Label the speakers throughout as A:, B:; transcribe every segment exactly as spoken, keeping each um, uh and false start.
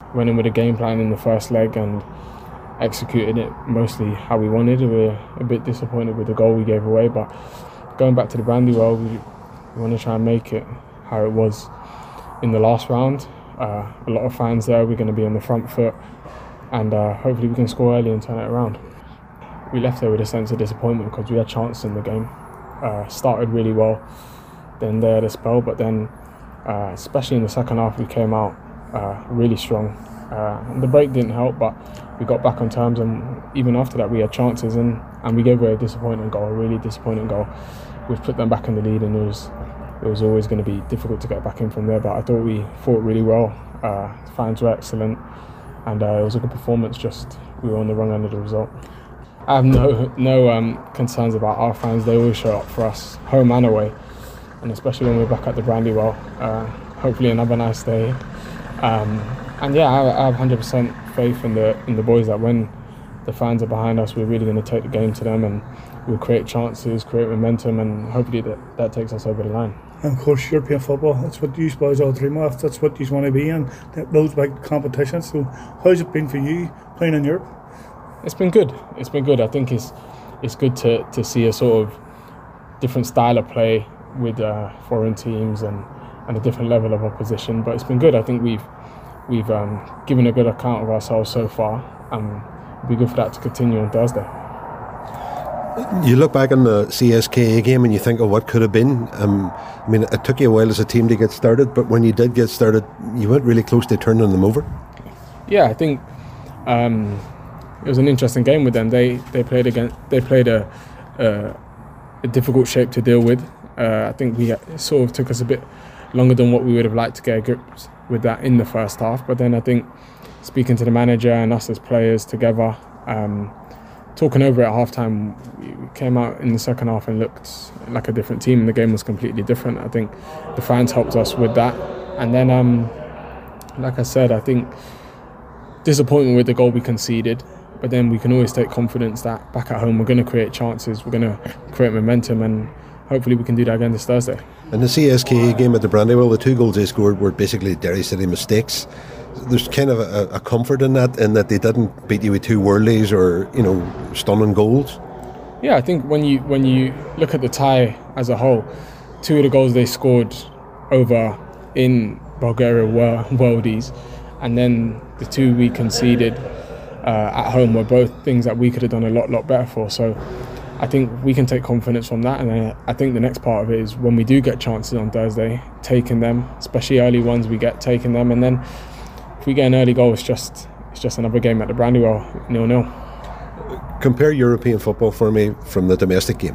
A: went in with a game plan in the first leg and executed it mostly how we wanted. We were a bit disappointed with the goal we gave away, but going back to the Brandywell, we, we want to try and make it how it was in the last round. Uh, a lot of fans there, we're going to be on the front foot, and uh, hopefully we can score early and turn it around. We left there with a sense of disappointment because we had chances in the game. Uh, started really well, then they had a spell, but then uh, especially in the second half we came out uh, really strong. Uh, and the break didn't help, but we got back on terms, and even after that we had chances, and, and we gave away a disappointing goal, a really disappointing goal. We've put them back in the lead, and it was it was always going to be difficult to get back in from there, but I thought we fought really well. Uh, fans were excellent, and uh, it was a good performance, just we were on the wrong end of the result. I have no no um, concerns about our fans. They always show up for us, home and away, and especially when we're back at the Brandywell. Uh, hopefully another nice day. Um, and yeah, I, I have one hundred percent faith in the in the boys that when the fans are behind us, we're really going to take the game to them, and we'll create chances, create momentum, and hopefully that, that takes us over the line.
B: And of course, European football, that's what you boys all dream of, that's what you want to be in, those big competitions. So how's it been for you playing in Europe?
A: It's been good. It's been good. I think it's it's good to, to see a sort of different style of play with uh, foreign teams and, and a different level of opposition. But it's been good. I think we've we've um, given a good account of ourselves so far, and it'll be good for that to continue on Thursday.
C: You look back on the C S K A game and you think of what could have been. Um, I mean, it took you a while as a team to get started, but when you did get started, you went really close to turning them over.
A: Yeah, I think. Um, It was an interesting game with them. They they played against they played a a, a difficult shape to deal with. Uh, I think we it sort of took us a bit longer than what we would have liked to get a grip with that in the first half. But then I think speaking to the manager and us as players together, um, talking over at halftime, we came out in the second half and looked like a different team. The game was completely different. I think the fans helped us with that. And then, um, like I said, I think disappointment with the goal we conceded. But then we can always take confidence that back at home we're going to create chances, we're going to create momentum, and hopefully we can do that again this Thursday.
C: In the C S K A game at the Brandywell, the two goals they scored were basically Derry City mistakes. There's kind of a, a comfort in that, in that they didn't beat you with two worldies or, you know, stunning goals.
A: Yeah, I think when you when you look at the tie as a whole, two of the goals they scored over in Bulgaria were worldies, and then the two we conceded Uh, at home were both things that we could have done a lot, lot better for. So I think we can take confidence from that, and then I think the next part of it is when we do get chances on Thursday, taking them, especially early ones we get, taking them, and then if we get an early goal, it's just it's just another game at the Brandywell, nil nil.
C: Compare European football for me from the domestic game.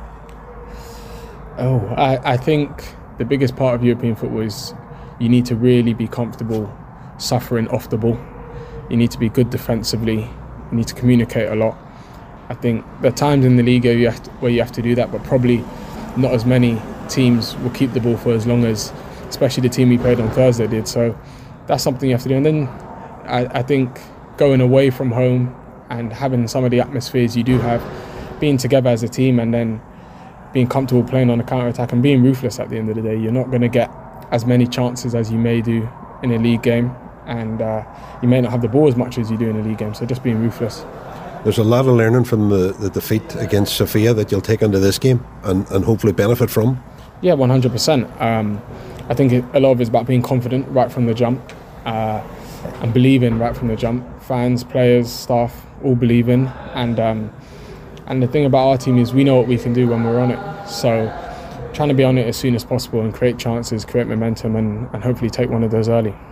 A: Oh, I, I think the biggest part of European football is you need to really be comfortable suffering off the ball. You need to be good defensively. You need to communicate a lot. I think there are times in the league where you have to, where you have to do that, but probably not as many teams will keep the ball for as long as, especially the team we played on Thursday did. So that's something you have to do. And then I, I think going away from home and having some of the atmospheres you do have, being together as a team, and then being comfortable playing on a counter-attack and being ruthless at the end of the day. You're not going to get as many chances as you may do in a league game, and uh, you may not have the ball as much as you do in a league game, so just being ruthless.
C: There's a lot of learning from the, the defeat against Sofia that you'll take into this game and, and hopefully benefit from.
A: Yeah, one hundred percent. Um, I think it, a lot of it's about being confident right from the jump, uh, and believing right from the jump. Fans, players, staff, all believe in. And, um, and the thing about our team is we know what we can do when we're on it. So trying to be on it as soon as possible and create chances, create momentum, and, and hopefully take one of those early.